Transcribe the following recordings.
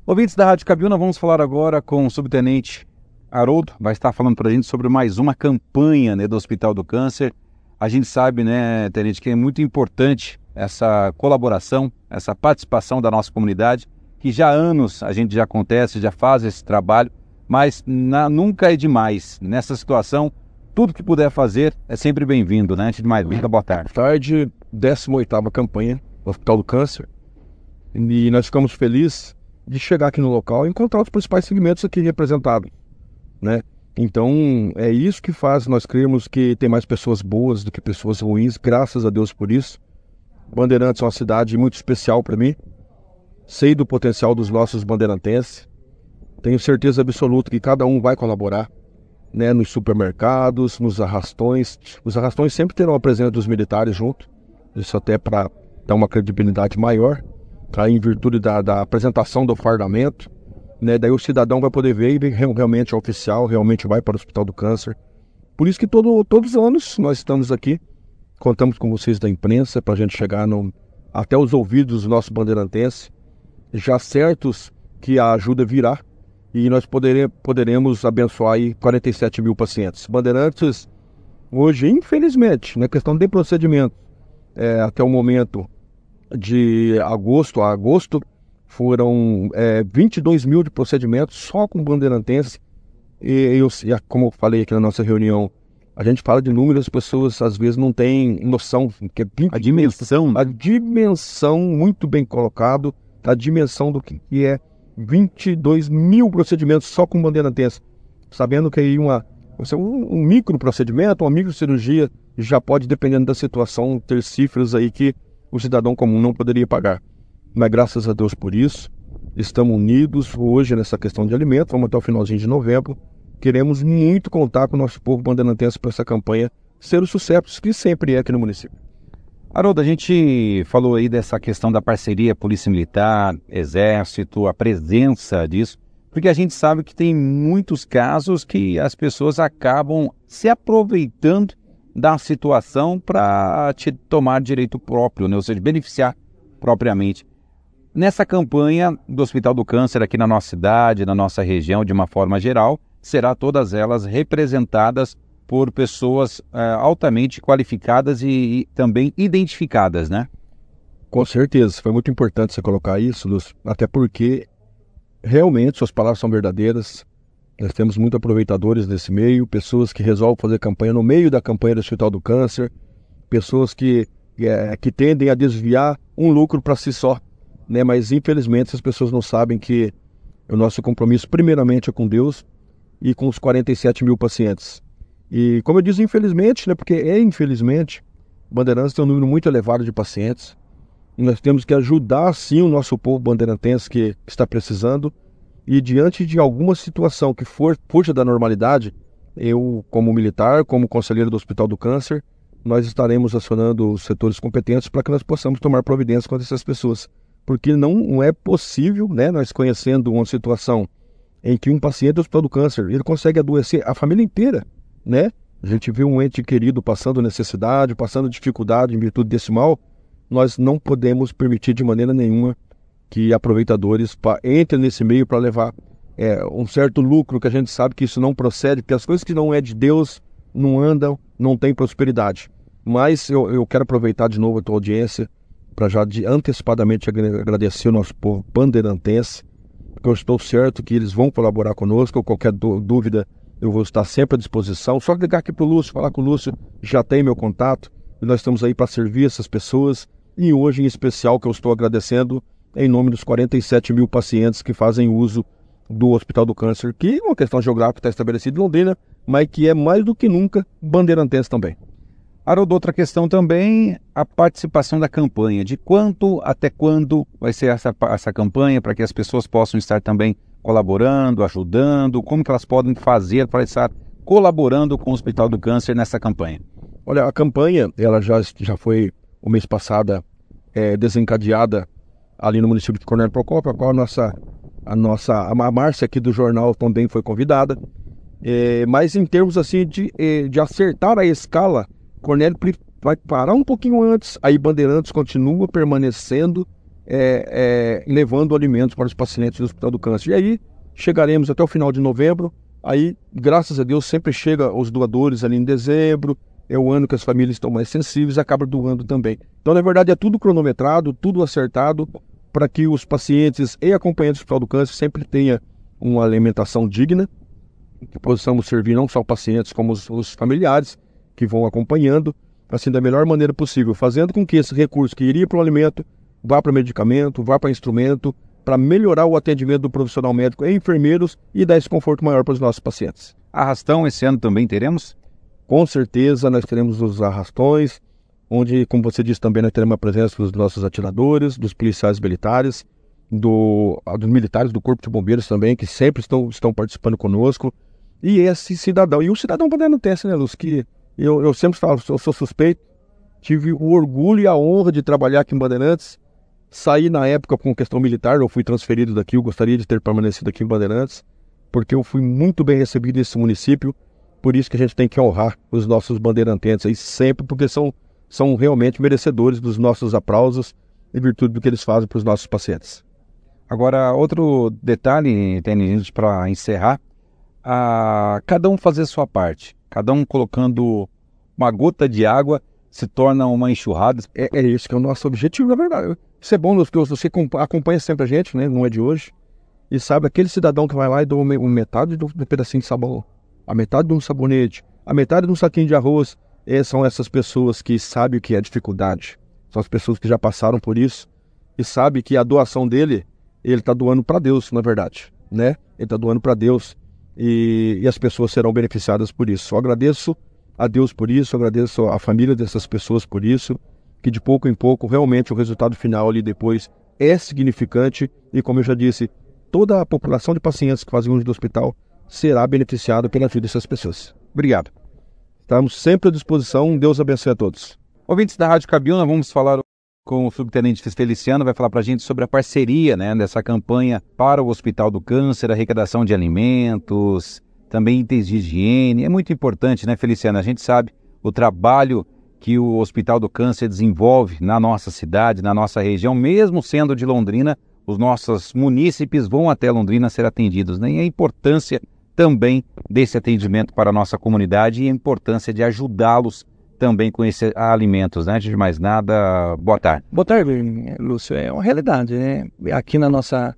Ouvintes da Rádio Cabina, vamos falar agora com o subtenente Haroldo, vai estar falando para a gente sobre mais uma campanha, né, do Hospital do Câncer. A gente sabe, né, tenente, que é muito importante essa colaboração, essa participação da nossa comunidade, que já há anos a gente já acontece, já faz esse trabalho, mas nunca é demais. Nessa situação, tudo que puder fazer é sempre bem-vindo, né? Antes de mais nada, boa tarde. Boa tarde, 18ª campanha do Hospital do Câncer. E nós ficamos felizes de chegar aqui no local e encontrar os principais segmentos aqui representados, né? Então, é isso que faz nós crermos que tem mais pessoas boas do que pessoas ruins, graças a Deus por isso. Bandeirantes é uma cidade muito especial para mim. Sei do potencial dos nossos bandeirantenses. Tenho certeza absoluta que cada um vai colaborar, né, nos supermercados, nos arrastões. Os arrastões sempre terão a presença dos militares junto. Isso até para dar uma credibilidade maior, tá, em virtude da apresentação do fardamento. Né, daí o cidadão vai poder ver e realmente é oficial, realmente vai para o Hospital do Câncer. Por isso que todos os anos nós estamos aqui, contamos com vocês da imprensa para a gente chegar até os ouvidos dos nossos bandeirantenses, já certos que a ajuda virá e nós poderemos abençoar aí 47 mil pacientes. Bandeirantes, hoje, infelizmente, na questão de procedimento, até o momento de agosto a agosto, foram 22 mil de procedimentos só com bandeirantense. Como eu falei aqui na nossa reunião, a gente fala de números, as pessoas às vezes não têm noção. Que a dimensão muito bem colocado, a dimensão do que é 22 mil procedimentos só com bandeirantense. Sabendo que aí um micro procedimento, uma micro cirurgia já pode, dependendo da situação, ter cifras aí que o cidadão comum não poderia pagar. Mas graças a Deus por isso, estamos unidos hoje nessa questão de alimento, vamos até o finalzinho de novembro. Queremos muito contar com o nosso povo bandeirantense para essa campanha ser o sucesso que sempre é aqui no município. Haroldo, a gente falou aí dessa questão da parceria Polícia Militar, Exército, a presença disso, porque a gente sabe que tem muitos casos que as pessoas acabam se aproveitando da situação para tomar direito próprio, né? Ou seja, beneficiar propriamente. Nessa campanha do Hospital do Câncer aqui na nossa cidade, na nossa região, de uma forma geral, será todas elas representadas por pessoas altamente qualificadas e também identificadas, né? Com certeza, foi muito importante você colocar isso, Lúcio, até porque realmente suas palavras são verdadeiras. Nós temos muitos aproveitadores nesse meio, pessoas que resolvem fazer campanha no meio da campanha do Hospital do Câncer, pessoas que tendem a desviar um lucro para si só, né? Mas infelizmente as pessoas não sabem que o nosso compromisso primeiramente é com Deus e com os 47 mil pacientes. E como eu disse, infelizmente, né, porque infelizmente, Bandeirantes tem um número muito elevado de pacientes e nós temos que ajudar sim o nosso povo bandeirantense que está precisando. E diante de alguma situação que fuja da normalidade, eu como militar, como conselheiro do Hospital do Câncer, nós estaremos acionando os setores competentes para que nós possamos tomar providência contra essas pessoas. Porque não é possível, né, nós conhecendo uma situação em que um paciente do Hospital do Câncer, ele consegue adoecer a família inteira, né? A gente vê um ente querido passando necessidade, passando dificuldade em virtude desse mal. Nós não podemos permitir de maneira nenhuma que aproveitadores entrem nesse meio para levar um certo lucro, que a gente sabe que isso não procede, porque as coisas que não é de Deus não andam, não tem prosperidade. Mas eu quero aproveitar de novo a tua audiência para já antecipadamente agradecer o nosso povo bandeirantense, porque eu estou certo que eles vão colaborar conosco. Qualquer dúvida eu vou estar sempre à disposição. Só ligar aqui para o Lúcio, falar com o Lúcio, já tem meu contato, e nós estamos aí para servir essas pessoas. E hoje em especial que eu estou agradecendo em nome dos 47 mil pacientes que fazem uso do Hospital do Câncer, que é uma questão geográfica, está estabelecida em Londrina, mas que é mais do que nunca bandeirantense também. Haroldo, outra questão também, a participação da campanha. De quanto até quando vai ser essa campanha, para que as pessoas possam estar também colaborando, ajudando? Como que elas podem fazer para estar colaborando com o Hospital do Câncer nessa campanha? Olha, a campanha ela já foi o mês passado desencadeada ali no município de Cornélio Procópio, a qual a Márcia aqui do jornal também foi convidada. Mas em termos assim de acertar a escala, Cornélio vai parar um pouquinho antes, aí Bandeirantes continua permanecendo levando alimentos para os pacientes do Hospital do Câncer. E aí chegaremos até o final de novembro, aí graças a Deus sempre chega os doadores ali em dezembro, é o ano que as famílias estão mais sensíveis e acabam doando também. Então na verdade é tudo cronometrado, tudo acertado para que os pacientes e acompanhantes do Hospital do Câncer sempre tenham uma alimentação digna, que possamos servir não só pacientes como os familiares que vão acompanhando, assim da melhor maneira possível, fazendo com que esse recurso que iria para o alimento vá para medicamento, vá para instrumento, para melhorar o atendimento do profissional médico e enfermeiros e dar esse conforto maior para os nossos pacientes. Arrastão esse ano também teremos? Com certeza nós teremos os arrastões, onde, como você disse também, nós teremos a presença dos nossos atiradores, dos policiais militares, dos militares do Corpo de Bombeiros também, que sempre estão participando conosco. E esse cidadão, e o cidadão Bandeirantense, né, Lúcio, que eu sempre falo, eu sou suspeito, tive o orgulho e a honra de trabalhar aqui em Bandeirantes, saí na época com questão militar, eu fui transferido daqui, eu gostaria de ter permanecido aqui em Bandeirantes, porque eu fui muito bem recebido nesse município, por isso que a gente tem que honrar os nossos bandeirantenses aí sempre, porque são realmente merecedores dos nossos aplausos em virtude do que eles fazem para os nossos pacientes. Agora, outro detalhe, Tenente, para encerrar, cada um fazer a sua parte, cada um colocando uma gota de água se torna uma enxurrada. É isso que é o nosso objetivo, na verdade. Isso é bom, porque você acompanha sempre a gente, né? Não é de hoje. E sabe, aquele cidadão que vai lá e dá metade do pedacinho de sabão, a metade de um sabonete, a metade de um saquinho de arroz, são essas pessoas que sabem o que é dificuldade. São as pessoas que já passaram por isso e sabem que a doação dele, ele está doando para Deus, na verdade, né? Ele está doando para Deus e as pessoas serão beneficiadas por isso. Eu agradeço a Deus por isso, agradeço a família dessas pessoas por isso, que de pouco em pouco realmente o resultado final ali depois é significante e, como eu já disse, toda a população de pacientes que fazem uso do hospital será beneficiada pela ajuda dessas pessoas. Obrigado. Estamos sempre à disposição. Deus abençoe a todos. Ouvintes da Rádio Cabiúna, vamos falar com o subtenente Feliciano, vai falar para a gente sobre a parceria, né, dessa campanha para o Hospital do Câncer, arrecadação de alimentos, também itens de higiene. É muito importante, né, Feliciano? A gente sabe o trabalho que o Hospital do Câncer desenvolve na nossa cidade, na nossa região, mesmo sendo de Londrina, os nossos munícipes vão até Londrina ser atendidos, né? E a importância também desse atendimento para a nossa comunidade e a importância de ajudá-los também com esses alimentos, né? Antes de mais nada, boa tarde. Boa tarde, Lúcio. É uma realidade, né? Aqui na nossa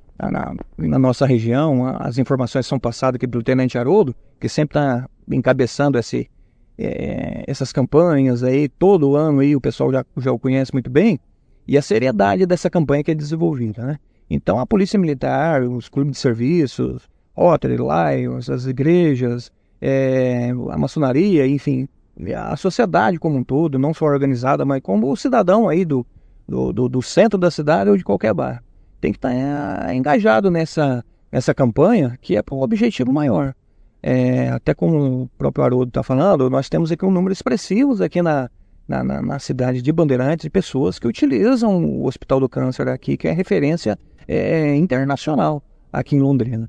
região, as informações são passadas aqui pelo Tenente Haroldo, que sempre está encabeçando essas campanhas aí, todo ano aí o pessoal já o conhece muito bem, e a seriedade dessa campanha que é desenvolvida, né? Então a Polícia Militar, os clubes de serviços, Rotary, Lions, as igrejas, a maçonaria, enfim, a sociedade como um todo, não só organizada, mas como o cidadão aí do centro da cidade ou de qualquer bairro, tem que estar engajado nessa campanha, que é para um objetivo maior. Até como o próprio Haroldo está falando, nós temos aqui um número expressivo aqui na cidade de Bandeirantes de pessoas que utilizam o Hospital do Câncer aqui, que é referência internacional aqui em Londrina.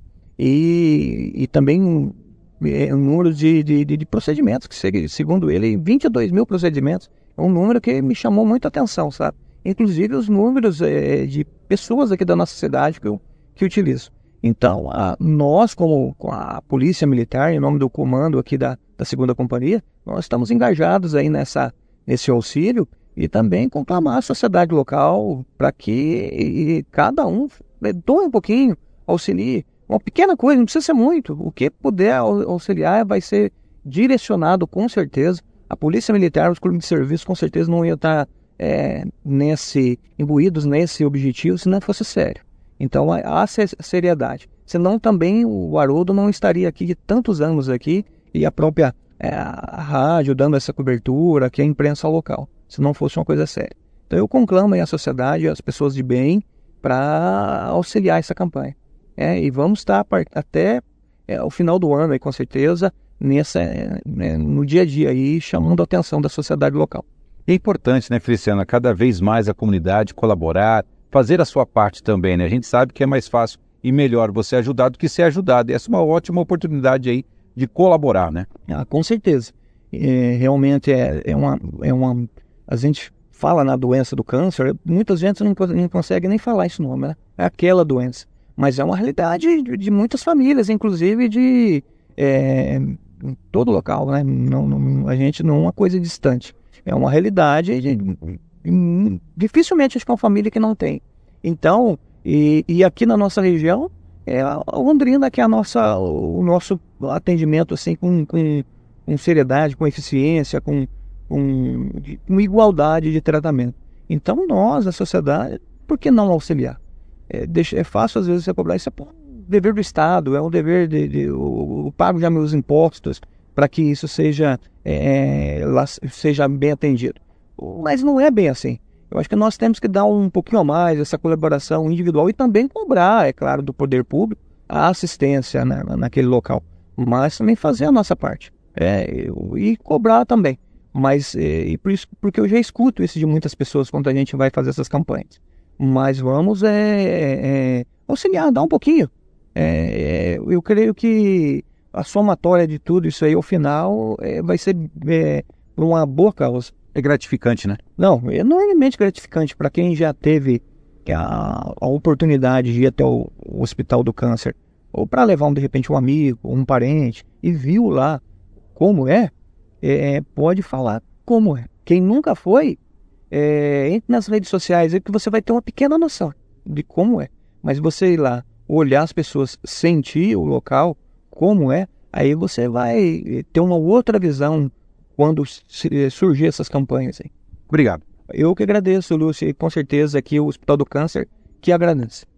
E também um número de procedimentos, que segundo ele, 22 mil procedimentos, é um número que me chamou muita atenção, sabe? Inclusive os números de pessoas aqui da nossa cidade que utilizam. Então, nós, como a Polícia Militar, em nome do comando aqui da 2ª Companhia, nós estamos engajados aí nesse auxílio e também conclamar a sociedade local para que cada um doe um pouquinho, auxilie. Uma pequena coisa, não precisa ser muito. O que puder auxiliar vai ser direcionado com certeza. A Polícia Militar, os clubes de serviço, com certeza não iam estar imbuídos nesse objetivo se não fosse sério. Então há seriedade. Senão também o Haroldo não estaria aqui de tantos anos aqui e a própria a rádio dando essa cobertura, aqui a imprensa local, se não fosse uma coisa séria. Então eu conclamo aí a sociedade, as pessoas de bem, para auxiliar essa campanha. E vamos estar até o final do ano, aí, com certeza, no dia a dia, aí, chamando a atenção da sociedade local. É importante, né, Feliciano, cada vez mais a comunidade colaborar, fazer a sua parte também, né? A gente sabe que é mais fácil e melhor você ajudar do que ser ajudado. E essa é uma ótima oportunidade aí de colaborar, né? Com certeza. Realmente a gente fala na doença do câncer, muitas vezes não consegue nem falar esse nome, né? É aquela doença. Mas é uma realidade de muitas famílias, inclusive em todo local, né? A gente não é uma coisa distante. É uma realidade dificilmente acho que é uma família que não tem. Então, e aqui na nossa região, a Londrina que é o nosso atendimento assim, com seriedade, com eficiência, com igualdade de tratamento. Então nós, a sociedade, por que não auxiliar? É fácil às vezes você cobrar, isso é um dever do Estado, é um dever eu pago já meus impostos para que isso seja bem atendido. Mas não é bem assim. Eu acho que nós temos que dar um pouquinho a mais essa colaboração individual e também cobrar, é claro, do poder público a assistência naquele local, mas também fazer a nossa parte e cobrar também. Mas por isso, porque eu já escuto isso de muitas pessoas quando a gente vai fazer essas campanhas. Mas vamos auxiliar, dar um pouquinho. Eu creio que a somatória de tudo isso aí, ao final, vai ser por uma boa causa. É gratificante, né? Não, é enormemente gratificante para quem já teve a oportunidade de ir até o Hospital do Câncer, ou para levar, de repente, um amigo, um parente, e viu lá como pode falar como é. Quem nunca foi, entre nas redes sociais, que você vai ter uma pequena noção de como é. Mas você ir lá, olhar as pessoas, sentir o local, como é, aí você vai ter uma outra visão quando surgir essas campanhas aí. Obrigado. Eu que agradeço, Lúcio, e com certeza aqui o Hospital do Câncer que agradece.